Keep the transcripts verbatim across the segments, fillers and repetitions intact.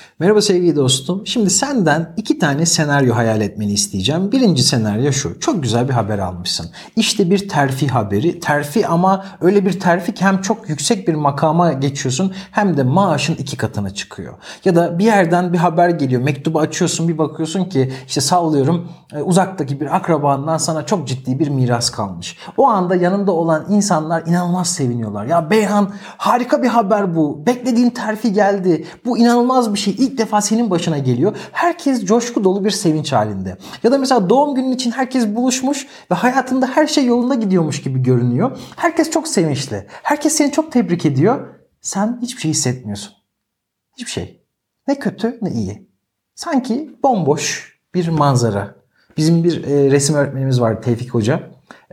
Merhaba sevgili dostum. Şimdi senden iki tane senaryo hayal etmeni isteyeceğim. Birinci senaryo şu. Çok güzel bir haber almışsın. İşte bir terfi haberi. Terfi ama öyle bir terfi ki hem çok yüksek bir makama geçiyorsun hem de maaşın iki katına çıkıyor. Ya da bir yerden bir haber geliyor. Mektubu açıyorsun, bir bakıyorsun ki işte sallıyorum uzaktaki bir akrabandan sana çok ciddi bir miras kalmış. O anda yanında olan insanlar inanılmaz seviniyorlar. Ya Beyhan, harika bir haber bu. Beklediğin terfi geldi. Bu inanılmaz bir şey. İlk defa senin başına geliyor. Herkes coşku dolu bir sevinç halinde. Ya da mesela doğum günün için herkes buluşmuş ve hayatında her şey yolunda gidiyormuş gibi görünüyor. Herkes çok sevinçli. Herkes seni çok tebrik ediyor. Sen hiçbir şey hissetmiyorsun. Hiçbir şey. Ne kötü ne iyi. Sanki bomboş bir manzara. Bizim bir e, resim öğretmenimiz vardı, Tevfik Hoca.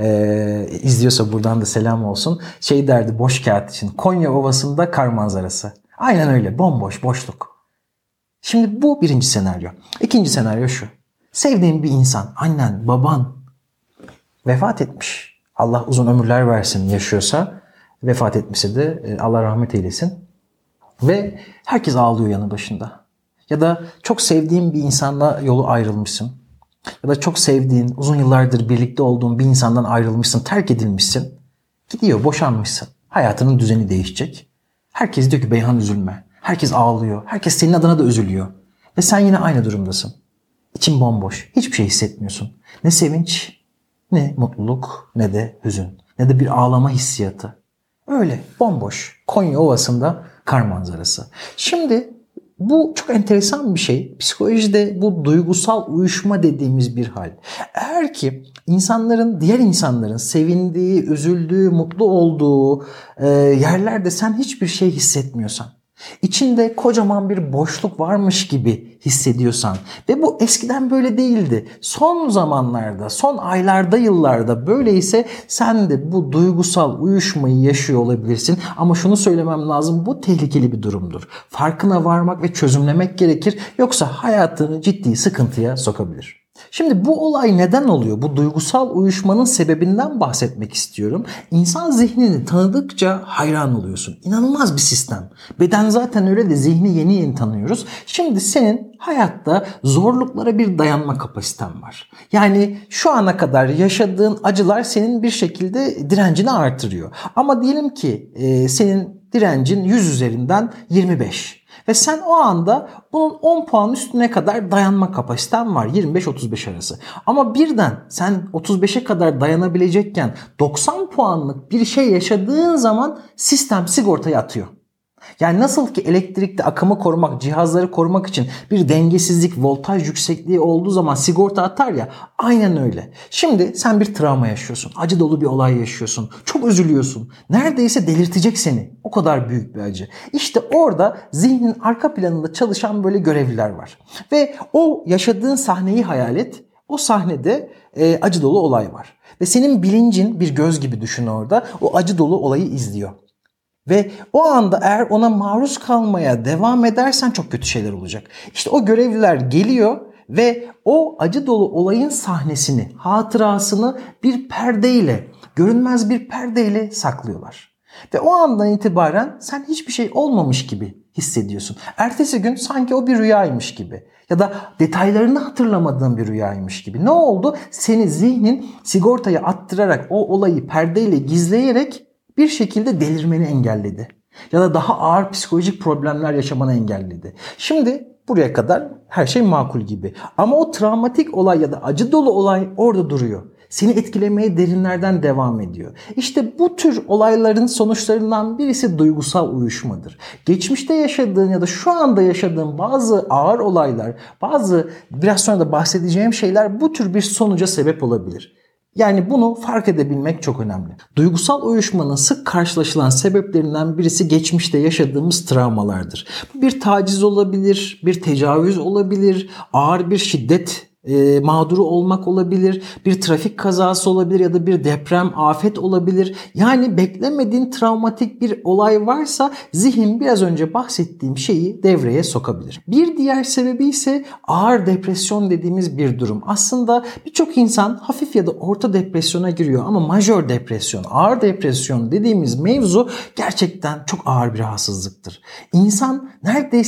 E, izliyorsa buradan da selam olsun. Şey derdi boş kağıt için. Konya Ovası'nda kar manzarası. Aynen öyle. Bomboş, boşluk. Şimdi bu birinci senaryo. İkinci senaryo şu. Sevdiğin bir insan, annen, baban vefat etmiş. Allah uzun ömürler versin yaşıyorsa. Vefat etmişse de Allah rahmet eylesin. Ve herkes ağlıyor yanı başında. Ya da çok sevdiğin bir insanla yolu ayrılmışsın. Ya da çok sevdiğin, uzun yıllardır birlikte olduğun bir insandan ayrılmışsın, terk edilmişsin. Gidiyor, boşanmışsın. Hayatının düzeni değişecek. Herkes diyor ki Beyhan üzülme. Herkes ağlıyor. Herkes senin adına da üzülüyor. Ve sen yine aynı durumdasın. İçin bomboş. Hiçbir şey hissetmiyorsun. Ne sevinç, ne mutluluk, ne de hüzün. Ne de bir ağlama hissiyatı. Öyle bomboş. Konya Ovası'nda kar manzarası. Şimdi bu çok enteresan bir şey. Psikolojide bu duygusal uyuşma dediğimiz bir hal. Eğer ki insanların, diğer insanların sevindiği, üzüldüğü, mutlu olduğu e, yerlerde sen hiçbir şey hissetmiyorsan, İçinde kocaman bir boşluk varmış gibi hissediyorsan ve bu eskiden böyle değildi. Son zamanlarda, son aylarda, yıllarda böyleyse sen de bu duygusal uyuşmayı yaşıyor olabilirsin. Ama şunu söylemem lazım, bu tehlikeli bir durumdur. Farkına varmak ve çözümlemek gerekir. Yoksa hayatını ciddi sıkıntıya sokabilir. Şimdi bu olay neden oluyor? Bu duygusal uyuşmanın sebebinden bahsetmek istiyorum. İnsan zihnini tanıdıkça hayran oluyorsun. İnanılmaz bir sistem. Beden zaten öyle de zihni yeni yeni tanıyoruz. Şimdi senin hayatta zorluklara bir dayanma kapasiten var. Yani şu ana kadar yaşadığın acılar senin bir şekilde direncini artırıyor. Ama diyelim ki e, senin direncin yüz üzerinden yirmi beş. Ve sen o anda bunun on puan üstüne kadar dayanma kapasiten var. yirmi beş otuz beş arası. Ama birden sen otuz beşe kadar dayanabilecekken doksan puanlık bir şey yaşadığın zaman sistem sigortayı atıyor. Yani nasıl ki elektrikte akımı korumak, cihazları korumak için bir dengesizlik, voltaj yüksekliği olduğu zaman sigorta atar ya, aynen öyle. Şimdi sen bir travma yaşıyorsun, acı dolu bir olay yaşıyorsun, çok üzülüyorsun. Neredeyse delirtecek seni. O kadar büyük bir acı. İşte orada zihnin arka planında çalışan böyle görevliler var. Ve o yaşadığın sahneyi hayal et. O sahnede e, acı dolu olay var. Ve senin bilincin bir göz gibi düşün orada. O acı dolu olayı izliyor. Ve o anda eğer ona maruz kalmaya devam edersen çok kötü şeyler olacak. İşte o görevliler geliyor ve o acı dolu olayın sahnesini, hatırasını bir perdeyle, görünmez bir perdeyle saklıyorlar. Ve o andan itibaren sen hiçbir şey olmamış gibi hissediyorsun. Ertesi gün sanki o bir rüyaymış gibi ya da detaylarını hatırlamadığın bir rüyaymış gibi. Ne oldu? Seni zihnin sigortaya attırarak o olayı perdeyle gizleyerek bir şekilde delirmeni engelledi. Ya da daha ağır psikolojik problemler yaşamanı engelledi. Şimdi buraya kadar her şey makul gibi. Ama o travmatik olay ya da acı dolu olay orada duruyor. Seni etkilemeye derinlerden devam ediyor. İşte bu tür olayların sonuçlarından birisi duygusal uyuşmadır. Geçmişte yaşadığın ya da şu anda yaşadığın bazı ağır olaylar, bazı biraz sonra da bahsedeceğim şeyler bu tür bir sonuca sebep olabilir. Yani bunu fark edebilmek çok önemli. Duygusal uyuşmanın sık karşılaşılan sebeplerinden birisi geçmişte yaşadığımız travmalardır. Bu bir taciz olabilir, bir tecavüz olabilir, ağır bir şiddet e, mağduru olmak olabilir, bir trafik kazası olabilir ya da bir deprem, afet olabilir. Yani beklemediğin travmatik bir olay varsa zihin biraz önce bahsettiğim şeyi devreye sokabilir. Bir diğer sebebi ise ağır depresyon dediğimiz bir durum. Aslında birçok insan hafif ya da orta depresyona giriyor ama majör depresyon, ağır depresyon dediğimiz mevzu gerçekten çok ağır bir rahatsızlıktır. İnsan neredeyse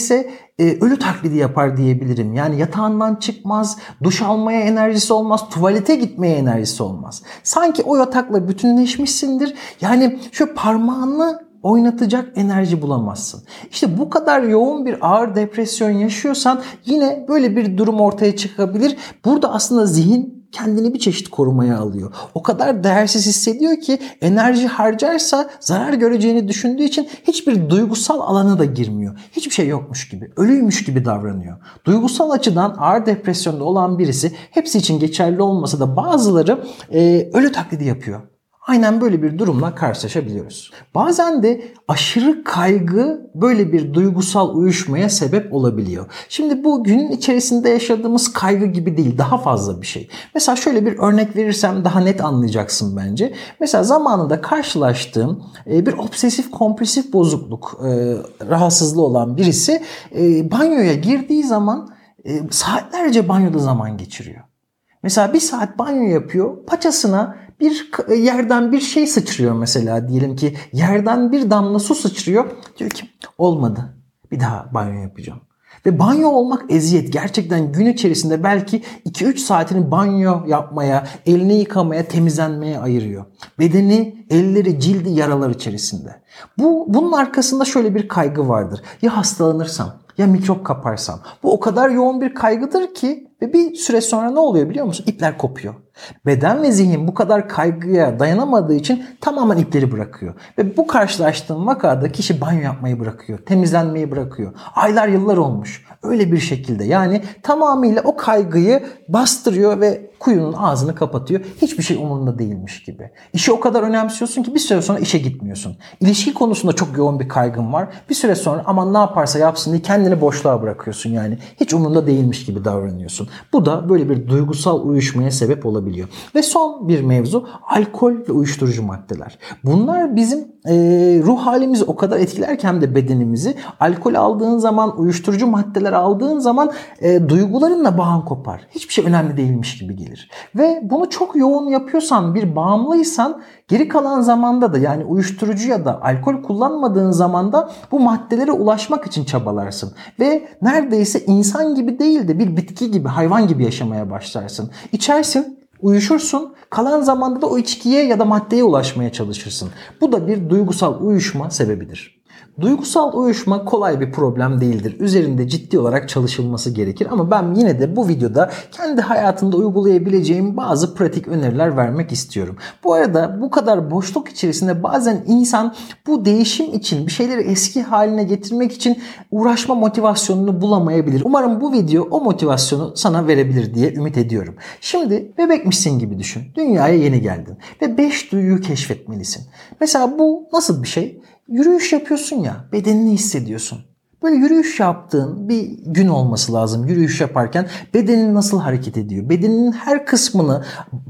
e, ölü taklidi yapar diyebilirim. Yani yatağından çıkmaz, duş almaya enerjisi olmaz, tuvalete gitmeye enerjisi olmaz. Sanki o yatakla bütünleşmişsindir. Yani şu parmağını oynatacak enerji bulamazsın. İşte bu kadar yoğun bir ağır depresyon yaşıyorsan yine böyle bir durum ortaya çıkabilir. Burada aslında zihin kendini bir çeşit korumaya alıyor. O kadar değersiz hissediyor ki enerji harcarsa zarar göreceğini düşündüğü için hiçbir duygusal alana da girmiyor. Hiçbir şey yokmuş gibi, ölüymüş gibi davranıyor. Duygusal açıdan ağır depresyonda olan birisi, hepsi için geçerli olmasa da bazıları e, ölü taklidi yapıyor. Aynen böyle bir durumla karşılaşabiliyoruz. Bazen de aşırı kaygı böyle bir duygusal uyuşmaya sebep olabiliyor. Şimdi bu günün içerisinde yaşadığımız kaygı gibi değil, daha fazla bir şey. Mesela şöyle bir örnek verirsem daha net anlayacaksın bence. Mesela zamanında karşılaştığım bir obsesif kompulsif bozukluk rahatsızlığı olan birisi banyoya girdiği zaman saatlerce banyoda zaman geçiriyor. Mesela bir saat banyo yapıyor, paçasına bir yerden bir şey sıçrıyor mesela, diyelim ki yerden bir damla su sıçrıyor. Diyor ki olmadı, bir daha banyo yapacağım. Ve banyo olmak eziyet. Gerçekten gün içerisinde belki iki üç saatini banyo yapmaya, elini yıkamaya, temizlenmeye ayırıyor. Bedeni, elleri, cildi yaralar içerisinde. Bu, bunun arkasında şöyle bir kaygı vardır. Ya hastalanırsam, ya mikrop kaparsam. Bu o kadar yoğun bir kaygıdır ki ve bir süre sonra ne oluyor biliyor musun? İpler kopuyor. Beden ve zihin bu kadar kaygıya dayanamadığı için tamamen ipleri bırakıyor. Ve bu karşılaştığım vakada kişi banyo yapmayı bırakıyor, temizlenmeyi bırakıyor. Aylar yıllar olmuş. Öyle bir şekilde yani tamamıyla o kaygıyı bastırıyor ve kuyunun ağzını kapatıyor. Hiçbir şey umurunda değilmiş gibi. İşi o kadar önemsiyorsun ki bir süre sonra işe gitmiyorsun. İlişki konusunda çok yoğun bir kaygın var. Bir süre sonra aman ne yaparsa yapsın diye kendini boşluğa bırakıyorsun yani. Hiç umurunda değilmiş gibi davranıyorsun. Bu da böyle bir duygusal uyuşmaya sebep olabiliyor. Ve son bir mevzu alkol ve uyuşturucu maddeler. Bunlar bizim e, ruh halimizi o kadar etkilerken de bedenimizi, alkol aldığın zaman, uyuşturucu maddeler aldığın zaman e, duygularınla bağın kopar. Hiçbir şey önemli değilmiş gibi gelir. Ve bunu çok yoğun yapıyorsan, bir bağımlıysan geri kalan zamanda da yani uyuşturucu ya da alkol kullanmadığın zamanda bu maddelere ulaşmak için çabalarsın. Ve neredeyse insan gibi değil de bir bitki gibi, hayvan gibi yaşamaya başlarsın. İçersin, uyuşursun, kalan zamanda da o içkiye ya da maddeye ulaşmaya çalışırsın. Bu da bir duygusal uyuşma sebebidir. Duygusal uyuşma kolay bir problem değildir. Üzerinde ciddi olarak çalışılması gerekir ama ben yine de bu videoda kendi hayatımda uygulayabileceğim bazı pratik öneriler vermek istiyorum. Bu arada bu kadar boşluk içerisinde bazen insan bu değişim için, bir şeyleri eski haline getirmek için uğraşma motivasyonunu bulamayabilir. Umarım bu video o motivasyonu sana verebilir diye ümit ediyorum. Şimdi bebekmişsin gibi düşün. Dünyaya yeni geldin ve beş duyuyu keşfetmelisin. Mesela bu nasıl bir şey? Yürüyüş yapıyorsun ya, bedenini hissediyorsun. Böyle yürüyüş yaptığın bir gün olması lazım. Yürüyüş yaparken bedenin nasıl hareket ediyor? Bedeninin her kısmını,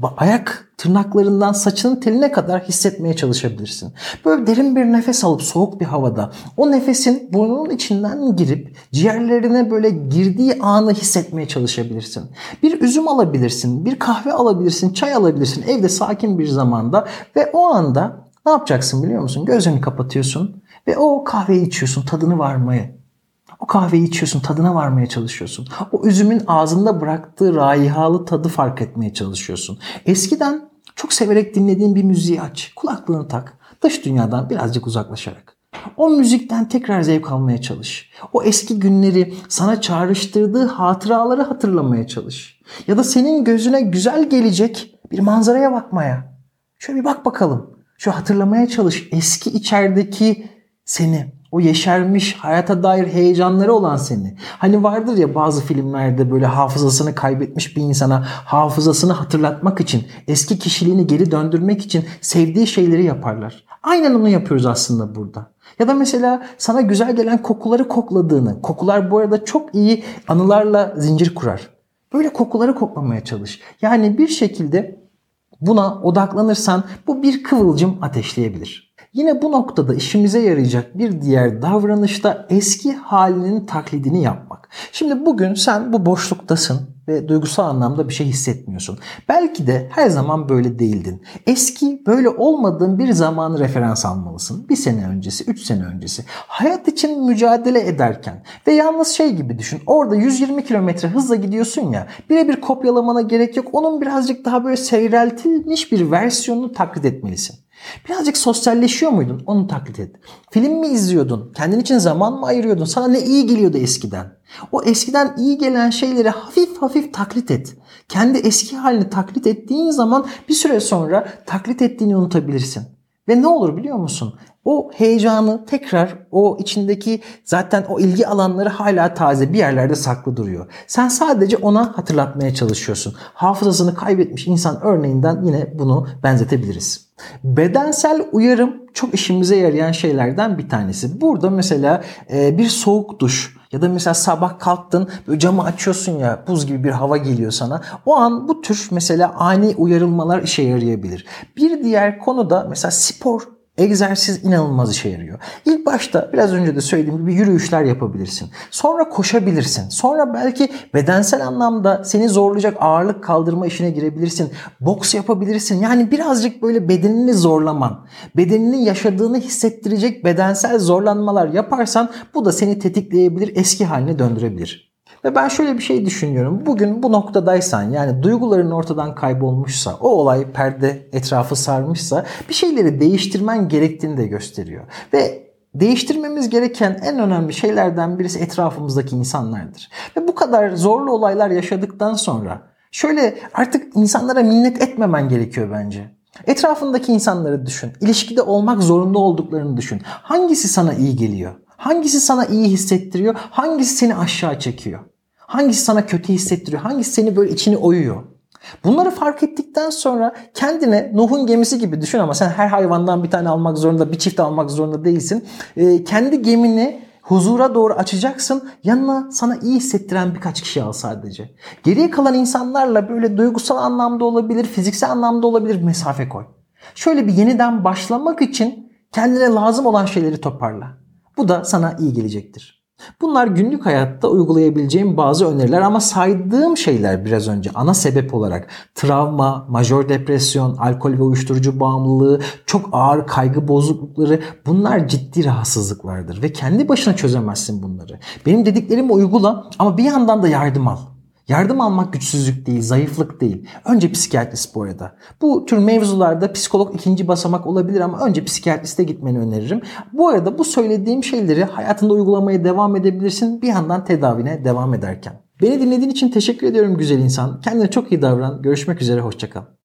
ayak tırnaklarından saçının teline kadar hissetmeye çalışabilirsin. Böyle derin bir nefes alıp soğuk bir havada o nefesin burnunun içinden girip ciğerlerine böyle girdiği anı hissetmeye çalışabilirsin. Bir üzüm alabilirsin, bir kahve alabilirsin, çay alabilirsin evde sakin bir zamanda ve o anda ne yapacaksın biliyor musun? Gözlerini kapatıyorsun ve o kahveyi içiyorsun, tadını varmaya. O kahveyi içiyorsun, tadına varmaya çalışıyorsun. O üzümün ağzında bıraktığı raihalı tadı fark etmeye çalışıyorsun. Eskiden çok severek dinlediğin bir müziği aç, kulaklığını tak, dış dünyadan birazcık uzaklaşarak. O müzikten tekrar zevk almaya çalış. O eski günleri, sana çağrıştırdığı hatıraları hatırlamaya çalış. Ya da senin gözüne güzel gelecek bir manzaraya bakmaya. Şöyle bir bak bakalım. Şu hatırlamaya çalış eski içerideki seni, o yeşermiş, hayata dair heyecanları olan seni. Hani vardır ya bazı filmlerde böyle hafızasını kaybetmiş bir insana hafızasını hatırlatmak için, eski kişiliğini geri döndürmek için sevdiği şeyleri yaparlar. Aynen onu yapıyoruz aslında burada. Ya da mesela sana güzel gelen kokuları kokladığını, kokular bu arada çok iyi anılarla zincir kurar. Böyle kokuları koklamaya çalış. Yani bir şekilde buna odaklanırsan bu bir kıvılcım ateşleyebilir. Yine bu noktada işimize yarayacak bir diğer davranış da eski halinin taklidini yapmak. Şimdi bugün sen bu boşluktasın ve duygusal anlamda bir şey hissetmiyorsun. Belki de her zaman böyle değildin. Eski, böyle olmadığın bir zamanı referans almalısın. Bir sene öncesi, üç sene öncesi. Hayat için mücadele ederken ve yalnız şey gibi düşün. Orada yüz yirmi kilometre hızla gidiyorsun ya. Birebir kopyalamana gerek yok. Onun birazcık daha böyle seyreltilmiş bir versiyonunu taklit etmelisin. Birazcık sosyalleşiyor muydun? Onu taklit et. Film mi izliyordun? Kendin için zaman mı ayırıyordun? Sana ne iyi geliyordu eskiden? O eskiden iyi gelen şeyleri hafif hafif taklit et. Kendi eski halini taklit ettiğin zaman bir süre sonra taklit ettiğini unutabilirsin. Ve ne olur biliyor musun? O heyecanı tekrar, o içindeki zaten o ilgi alanları hala taze bir yerlerde saklı duruyor. Sen sadece ona hatırlatmaya çalışıyorsun. Hafızasını kaybetmiş insan örneğinden yine bunu benzetebiliriz. Bedensel uyarım çok işimize yarayan şeylerden bir tanesi. Burada mesela bir soğuk duş ya da mesela sabah kalktın, böyle camı açıyorsun ya, buz gibi bir hava geliyor sana. O an bu tür mesela ani uyarılmalar işe yarayabilir. Bir diğer konu da mesela spor. Egzersiz inanılmaz işe yarıyor. İlk başta biraz önce de söylediğim gibi yürüyüşler yapabilirsin. Sonra koşabilirsin. Sonra belki bedensel anlamda seni zorlayacak ağırlık kaldırma işine girebilirsin. Boks yapabilirsin. Yani birazcık böyle bedenini zorlaman, bedeninin yaşadığını hissettirecek bedensel zorlanmalar yaparsan bu da seni tetikleyebilir, eski haline döndürebilir. Ve ben şöyle bir şey düşünüyorum. Bugün bu noktadaysan, yani duyguların ortadan kaybolmuşsa, o olay perde etrafı sarmışsa bir şeyleri değiştirmen gerektiğini de gösteriyor. Ve değiştirmemiz gereken en önemli şeylerden birisi etrafımızdaki insanlardır. Ve bu kadar zorlu olaylar yaşadıktan sonra şöyle artık insanlara minnet etmemen gerekiyor bence. Etrafındaki insanları düşün. İlişkide olmak zorunda olduklarını düşün. Hangisi sana iyi geliyor? Hangisi sana iyi hissettiriyor? Hangisi seni aşağı çekiyor? Hangisi sana kötü hissettiriyor? Hangisi seni böyle içini oyuyor? Bunları fark ettikten sonra kendine Nuh'un gemisi gibi düşün, ama sen her hayvandan bir tane almak zorunda, bir çift almak zorunda değilsin. Ee, kendi gemini huzura doğru açacaksın. Yanına sana iyi hissettiren birkaç kişi al sadece. Geriye kalan insanlarla böyle duygusal anlamda olabilir, fiziksel anlamda olabilir, mesafe koy. Şöyle bir yeniden başlamak için kendine lazım olan şeyleri toparla. Bu da sana iyi gelecektir. Bunlar günlük hayatta uygulayabileceğim bazı öneriler, ama saydığım şeyler biraz önce ana sebep olarak travma, majör depresyon, alkol ve uyuşturucu bağımlılığı, çok ağır kaygı bozuklukları, bunlar ciddi rahatsızlıklardır ve kendi başına çözemezsin bunları. Benim dediklerimi uygula, ama bir yandan da yardım al. Yardım almak güçsüzlük değil, zayıflık değil. Önce psikiyatrist bu arada. Bu tür mevzularda psikolog ikinci basamak olabilir, ama önce psikiyatriste gitmeni öneririm. Bu arada bu söylediğim şeyleri hayatında uygulamaya devam edebilirsin, bir yandan tedavine devam ederken. Beni dinlediğin için teşekkür ediyorum güzel insan. Kendine çok iyi davran. Görüşmek üzere, hoşça kal.